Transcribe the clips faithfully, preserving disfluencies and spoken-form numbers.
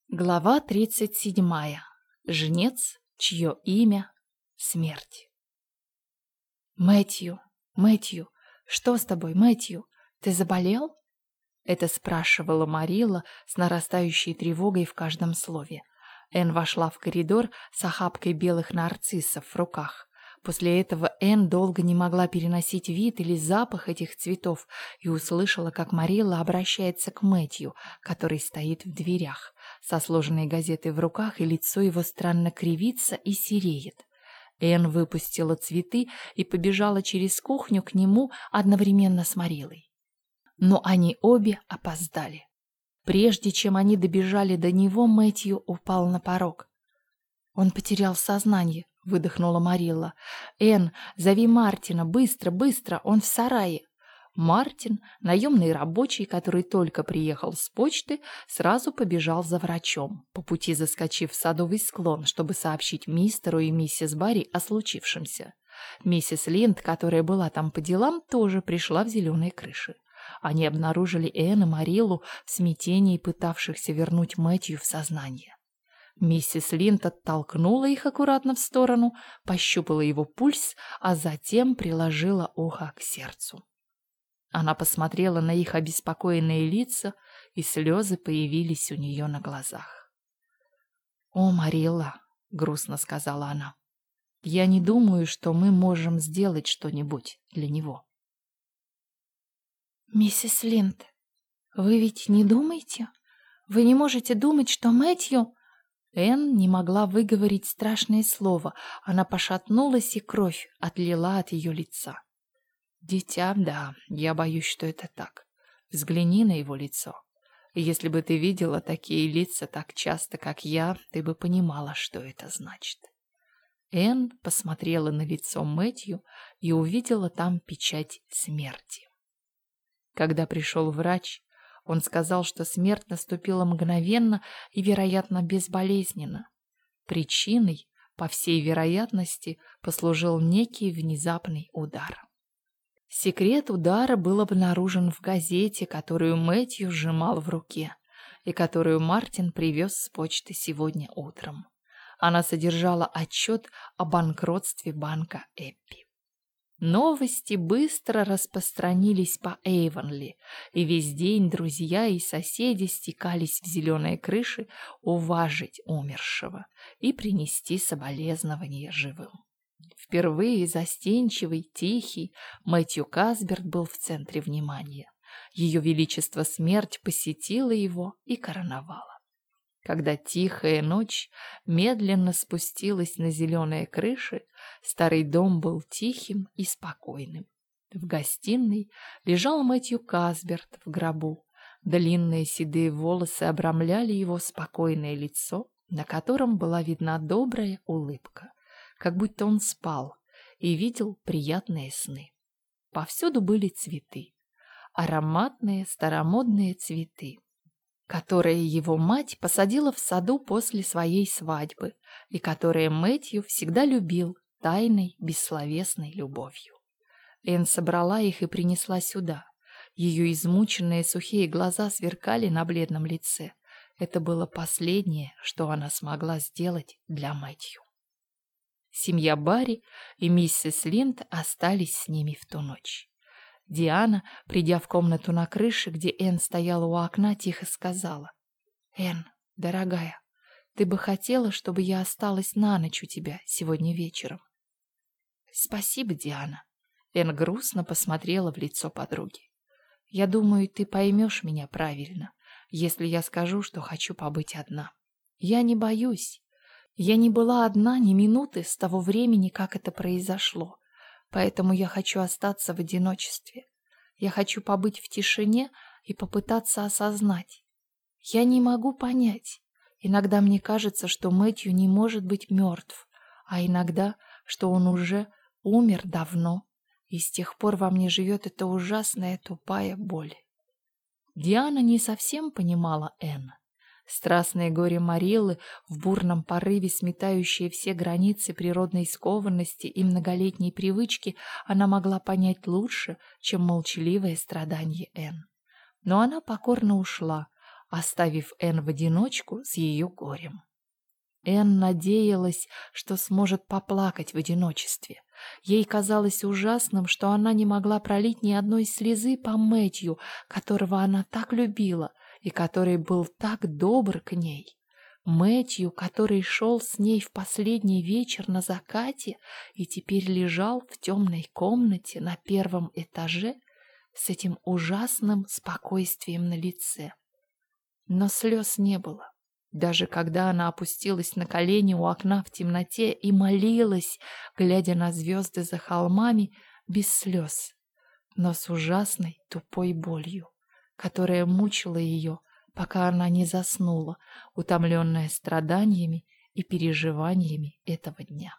Глава тридцать седьмая. Жнец, чье имя — смерть. «Мэтью, Мэтью, что с тобой, Мэтью? Ты заболел?» Это спрашивала Марилла с нарастающей тревогой в каждом слове. Энн вошла в коридор с охапкой белых нарциссов в руках. После этого Энн долго не могла переносить вид или запах этих цветов и услышала, как Марилла обращается к Мэтью, который стоит в дверях, со сложенной газетой в руках, и лицо его странно кривится и сереет. Энн выпустила цветы и побежала через кухню к нему одновременно с Мариллой. Но они обе опоздали. Прежде чем они добежали до него, Мэтью упал на порог. «Он потерял сознание», — выдохнула Марилла. «Энн, зови Мартина, быстро, быстро, он в сарае». Мартин, наемный рабочий, который только приехал с почты, сразу побежал за врачом, по пути заскочив в садовый склон, чтобы сообщить мистеру и миссис Барри о случившемся. Миссис Линд, которая была там по делам, тоже пришла в зеленые крыши. Они обнаружили Энн и Мариллу в смятении, пытавшихся вернуть Мэтью в сознание. Миссис Линд оттолкнула их аккуратно в сторону, пощупала его пульс, а затем приложила ухо к сердцу. Она посмотрела на их обеспокоенные лица, и слезы появились у нее на глазах. «О, Марилла», — грустно сказала она, — «я не думаю, что мы можем сделать что-нибудь для него». «Миссис Линд, вы ведь не думаете? Вы не можете думать, что Мэтью...» Энн не могла выговорить страшное слово. Она пошатнулась, и кровь отлила от ее лица. «Дитя, да, я боюсь, что это так. Взгляни на его лицо. Если бы ты видела такие лица так часто, как я, ты бы понимала, что это значит». Энн посмотрела на лицо Мэтью и увидела там печать смерти. Когда пришел врач, он сказал, что смерть наступила мгновенно и, вероятно, безболезненно. Причиной, по всей вероятности, послужил некий внезапный удар. Секрет удара был обнаружен в газете, которую Мэтью сжимал в руке, и которую Мартин привез с почты сегодня утром. Она содержала отчет о банкротстве банка Эппи. Новости быстро распространились по Эйвонли, и весь день друзья и соседи стекались в зеленые крыши уважить умершего и принести соболезнования живым. Впервые застенчивый, тихий Мэтью Касберт был в центре внимания. Ее величество смерть посетила его и короновала. Когда тихая ночь медленно спустилась на зеленые крыши, старый дом был тихим и спокойным. В гостиной лежал Мэтью Касберт в гробу. Длинные седые волосы обрамляли его спокойное лицо, на котором была видна добрая улыбка, как будто он спал и видел приятные сны. Повсюду были цветы, ароматные старомодные цветы, которые его мать посадила в саду после своей свадьбы и которые Мэтью всегда любил тайной, бессловесной любовью. Энн собрала их и принесла сюда. Ее измученные сухие глаза сверкали на бледном лице. Это было последнее, что она смогла сделать для Мэтью. Семья Барри и миссис Линд остались с ними в ту ночь. Диана, придя в комнату на крыше, где Энн стояла у окна, тихо сказала: «Энн, дорогая, ты бы хотела, чтобы я осталась на ночь у тебя сегодня вечером?» «Спасибо, Диана». Энн грустно посмотрела в лицо подруги. «Я думаю, ты поймешь меня правильно, если я скажу, что хочу побыть одна. Я не боюсь. Я не была одна ни минуты с того времени, как это произошло. Поэтому я хочу остаться в одиночестве. Я хочу побыть в тишине и попытаться осознать. Я не могу понять. Иногда мне кажется, что Мэтью не может быть мертв, а иногда, что он уже умер давно, и с тех пор во мне живет эта ужасная тупая боль». Диана не совсем понимала Энн. Страстное горе Мариллы, в бурном порыве сметающее все границы природной скованности и многолетней привычки, она могла понять лучше, чем молчаливое страдание Энн. Но она покорно ушла, оставив Энн в одиночку с ее горем. Энн надеялась, что сможет поплакать в одиночестве. Ей казалось ужасным, что она не могла пролить ни одной слезы по Мэтью, которого она так любила и который был так добр к ней. Мэтью, который шел с ней в последний вечер на закате и теперь лежал в темной комнате на первом этаже с этим ужасным спокойствием на лице. Но слез не было. Даже когда она опустилась на колени у окна в темноте и молилась, глядя на звезды за холмами, без слез, но с ужасной тупой болью, которая мучила ее, пока она не заснула, утомленная страданиями и переживаниями этого дня.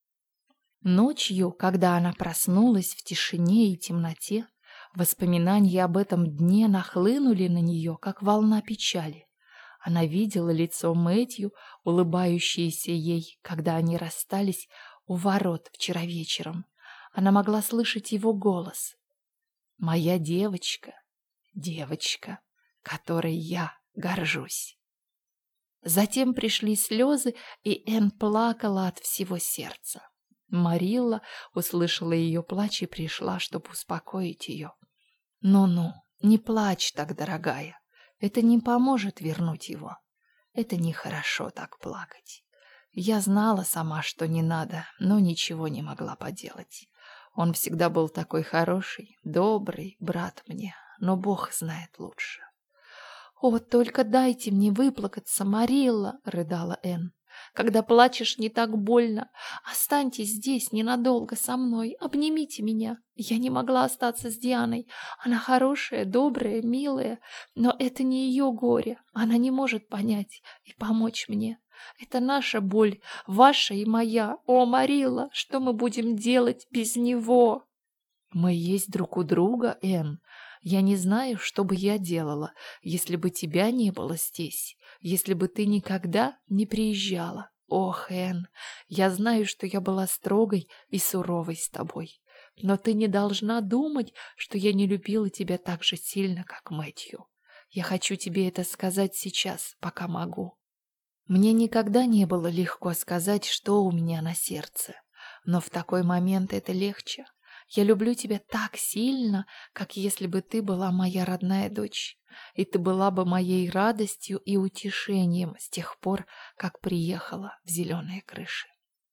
Ночью, когда она проснулась в тишине и темноте, воспоминания об этом дне нахлынули на нее, как волна печали. Она видела лицо Мэтью, улыбающееся ей, когда они расстались у ворот вчера вечером. Она могла слышать его голос. «Моя девочка, девочка, которой я горжусь». Затем пришли слезы, и Энн плакала от всего сердца. Марилла услышала ее плач и пришла, чтобы успокоить ее. «Ну-ну, не плачь так, дорогая. Это не поможет вернуть его. Это нехорошо так плакать. Я знала сама, что не надо, но ничего не могла поделать. Он всегда был такой хороший, добрый брат мне, но Бог знает лучше». «О, только дайте мне выплакаться, Марилла!» — рыдала Энн. «Когда плачешь, не так больно. Останьтесь здесь ненадолго со мной, обнимите меня. Я не могла остаться с Дианой. Она хорошая, добрая, милая, но это не ее горе. Она не может понять и помочь мне. Это наша боль, ваша и моя. О, Марилла, что мы будем делать без него?» «Мы есть друг у друга, Энн. Я не знаю, что бы я делала, если бы тебя не было здесь, если бы ты никогда не приезжала. Ох, Энн, я знаю, что я была строгой и суровой с тобой, но ты не должна думать, что я не любила тебя так же сильно, как Мэтью. Я хочу тебе это сказать сейчас, пока могу. Мне никогда не было легко сказать, что у меня на сердце, но в такой момент это легче. Я люблю тебя так сильно, как если бы ты была моя родная дочь, и ты была бы моей радостью и утешением с тех пор, как приехала в зеленые крыши.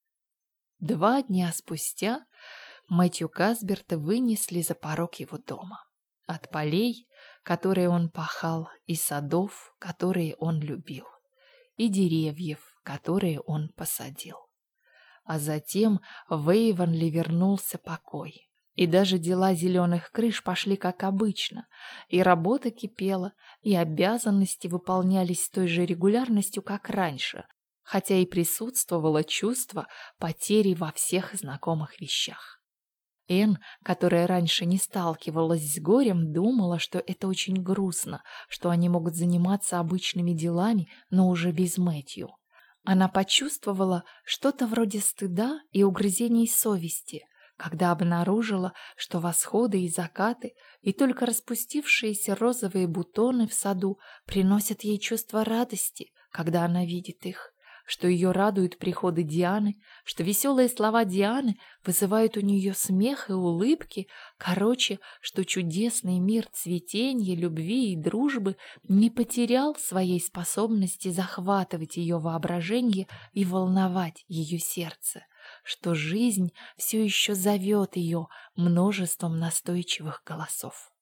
Два дня спустя Мэтью Касберта вынесли за порог его дома. От полей, которые он пахал, и садов, которые он любил, и деревьев, которые он посадил. А затем в Эйвонли вернулся покой. И даже дела зеленых крыш пошли как обычно, и работа кипела, и обязанности выполнялись с той же регулярностью, как раньше, хотя и присутствовало чувство потери во всех знакомых вещах. Энн, которая раньше не сталкивалась с горем, думала, что это очень грустно, что они могут заниматься обычными делами, но уже без Мэтью. Она почувствовала что-то вроде стыда и угрызений совести, когда обнаружила, что восходы и закаты и только распустившиеся розовые бутоны в саду приносят ей чувство радости, когда она видит их, что ее радуют приходы Дианы, что веселые слова Дианы вызывают у нее смех и улыбки, короче, что чудесный мир цветения, любви и дружбы не потерял своей способности захватывать ее воображение и волновать ее сердце, что жизнь все еще зовет ее множеством настойчивых голосов.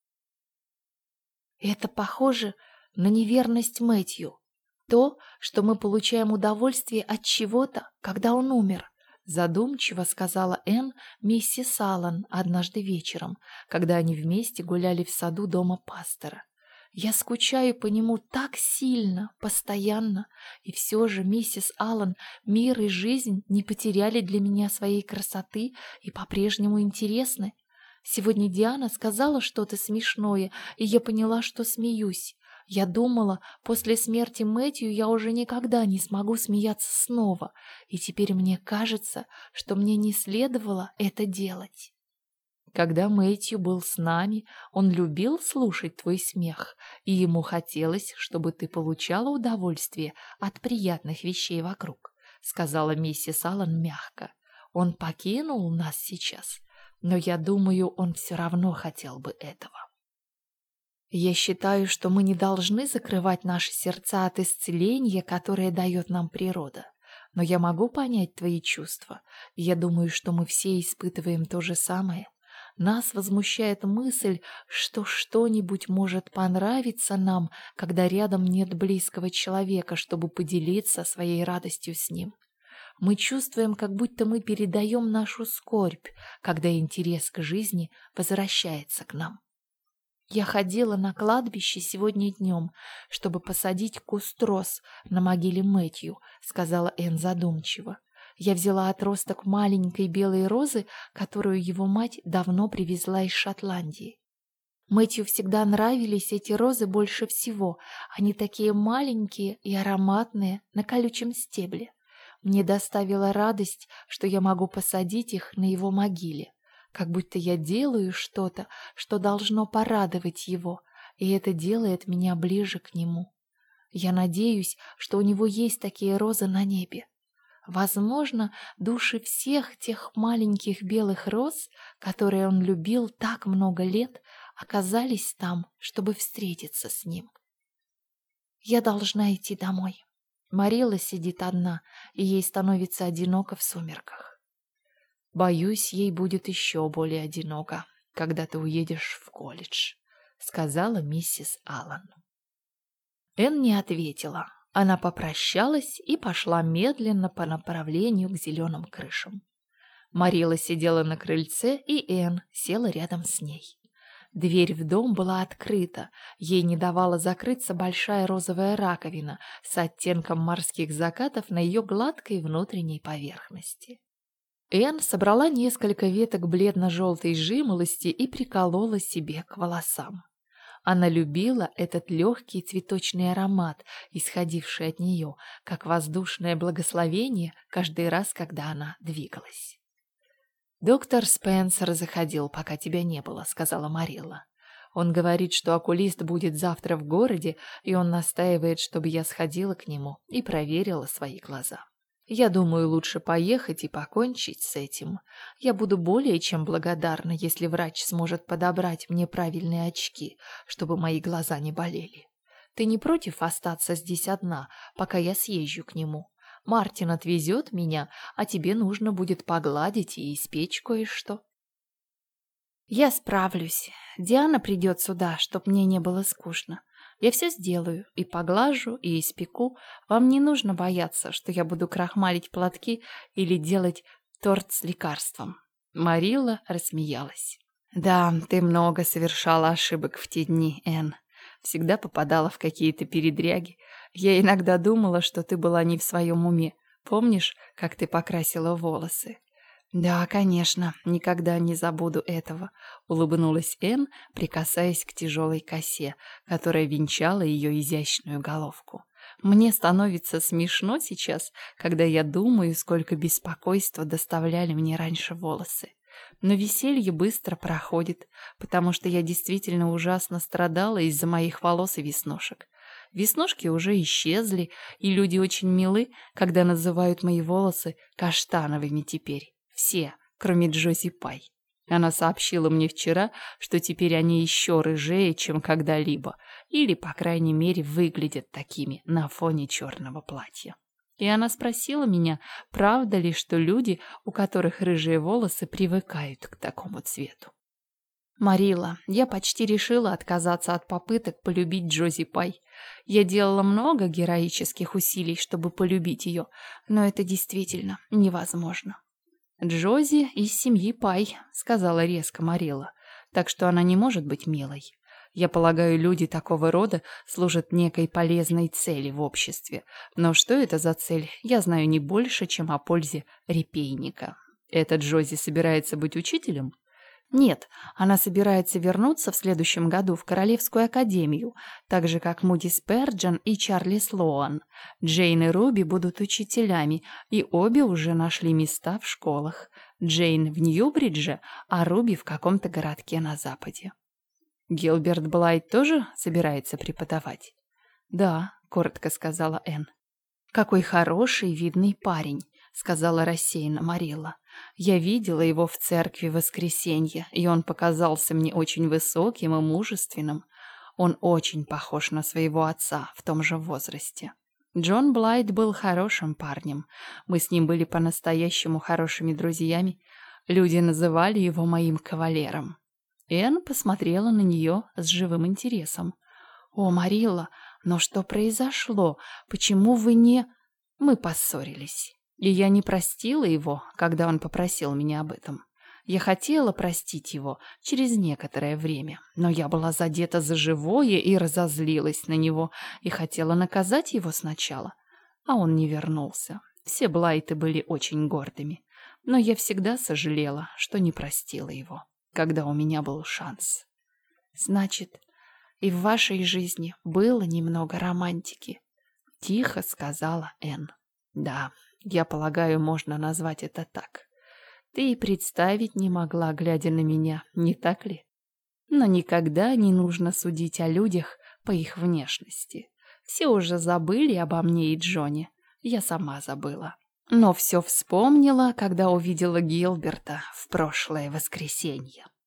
Это похоже на неверность Мэтью. То, что мы получаем удовольствие от чего-то, когда он умер, задумчиво сказала Энн миссис Аллан однажды вечером, когда они вместе гуляли в саду дома пастора. Я скучаю по нему так сильно, постоянно, и все же, миссис Аллан, мир и жизнь не потеряли для меня своей красоты и по-прежнему интересны. Сегодня Диана сказала что-то смешное, и я поняла, что смеюсь. Я думала, после смерти Мэтью я уже никогда не смогу смеяться снова, и теперь мне кажется, что мне не следовало это делать. Когда Мэтью был с нами, он любил слушать твой смех, и ему хотелось, чтобы ты получала удовольствие от приятных вещей вокруг», — сказала миссис Аллен мягко. «Он покинул нас сейчас, но я думаю, он все равно хотел бы этого». Я считаю, что мы не должны закрывать наши сердца от исцеления, которое дает нам природа. Но я могу понять твои чувства. Я думаю, что мы все испытываем то же самое. Нас возмущает мысль, что что-нибудь может понравиться нам, когда рядом нет близкого человека, чтобы поделиться своей радостью с ним. Мы чувствуем, как будто мы передаем нашу скорбь, когда интерес к жизни возвращается к нам. Я ходила на кладбище сегодня днем, чтобы посадить куст роз на могиле Мэтью, сказала Энн задумчиво. Я взяла отросток маленькой белой розы, которую его мать давно привезла из Шотландии. Мэтью всегда нравились эти розы больше всего. Они такие маленькие и ароматные, на колючем стебле. Мне доставила радость, что я могу посадить их на его могиле. Как будто я делаю что-то, что должно порадовать его, и это делает меня ближе к нему. Я надеюсь, что у него есть такие розы на небе. Возможно, души всех тех маленьких белых роз, которые он любил так много лет, оказались там, чтобы встретиться с ним. Я должна идти домой. Марилла сидит одна, и ей становится одиноко в сумерках. «Боюсь, ей будет еще более одиноко, когда ты уедешь в колледж», — сказала миссис Аллен. Энн не ответила. Она попрощалась и пошла медленно по направлению к зеленым крышам. Марилла сидела на крыльце, и Энн села рядом с ней. Дверь в дом была открыта, ей не давала закрыться большая розовая раковина с оттенком морских закатов на ее гладкой внутренней поверхности. Энн собрала несколько веток бледно-желтой жимолости и приколола себе к волосам. Она любила этот легкий цветочный аромат, исходивший от нее, как воздушное благословение каждый раз, когда она двигалась. «Доктор Спенсер заходил, пока тебя не было», — сказала Марилла. «Он говорит, что окулист будет завтра в городе, и он настаивает, чтобы я сходила к нему и проверила свои глаза. Я думаю, лучше поехать и покончить с этим. Я буду более чем благодарна, если врач сможет подобрать мне правильные очки, чтобы мои глаза не болели. Ты не против остаться здесь одна, пока я съезжу к нему? Мартин отвезет меня, а тебе нужно будет погладить и испечь кое-что». «Я справлюсь. Диана придет сюда, чтоб мне не было скучно. Я все сделаю, и поглажу, и испеку. Вам не нужно бояться, что я буду крахмалить платки или делать торт с лекарством». Марилла рассмеялась. «Да, ты много совершала ошибок в те дни, Энн. Всегда попадала в какие-то передряги. Я иногда думала, что ты была не в своем уме. Помнишь, как ты покрасила волосы?» «Да, конечно, никогда не забуду этого», — улыбнулась Энн, прикасаясь к тяжелой косе, которая венчала ее изящную головку. «Мне становится смешно сейчас, когда я думаю, сколько беспокойства доставляли мне раньше волосы. Но веселье быстро проходит, потому что я действительно ужасно страдала из-за моих волос и веснушек. Веснушки уже исчезли, и люди очень милы, когда называют мои волосы каштановыми теперь. Все, кроме Джози Пай. Она сообщила мне вчера, что теперь они еще рыжее, чем когда-либо, или, по крайней мере, выглядят такими на фоне черного платья. И она спросила меня, правда ли, что люди, у которых рыжие волосы, привыкают к такому цвету. «Марилла, я почти решила отказаться от попыток полюбить Джози Пай. Я делала много героических усилий, чтобы полюбить ее, но это действительно невозможно». «Джози из семьи Пай», — сказала резко Марилла, «так что она не может быть милой. Я полагаю, люди такого рода служат некой полезной цели в обществе. Но что это за цель, я знаю не больше, чем о пользе репейника. Эта Джози собирается быть учителем?» «Нет, она собирается вернуться в следующем году в Королевскую академию, так же, как Муди Сперджен и Чарли Слоан. Джейн и Руби будут учителями, и обе уже нашли места в школах. Джейн в Ньюбридже, а Руби в каком-то городке на западе. Гилберт Блайт тоже собирается преподавать? Да, коротко сказала Энн. Какой хороший, видный парень, сказала рассеянно Марилла. Я видела его в церкви в воскресенье, и он показался мне очень высоким и мужественным. Он очень похож на своего отца в том же возрасте. Джон Блайт был хорошим парнем. Мы с ним были по-настоящему хорошими друзьями. Люди называли его моим кавалером. Энн посмотрела на нее с живым интересом. «О, Марилла, но что произошло? Почему вы не...» «Мы поссорились, и я не простила его, когда он попросил меня об этом. Я хотела простить его через некоторое время, но я была задета за живое и разозлилась на него, и хотела наказать его сначала, а он не вернулся. Все Блайты были очень гордыми, но я всегда сожалела, что не простила его, когда у меня был шанс». «Значит, и в вашей жизни было немного романтики?» — тихо сказала Энн. «Да, я полагаю, можно назвать это так. Ты и представить не могла, глядя на меня, не так ли? Но никогда не нужно судить о людях по их внешности. Все уже забыли обо мне и Джоне. Я сама забыла. Но все вспомнила, когда увидела Гилберта в прошлое воскресенье».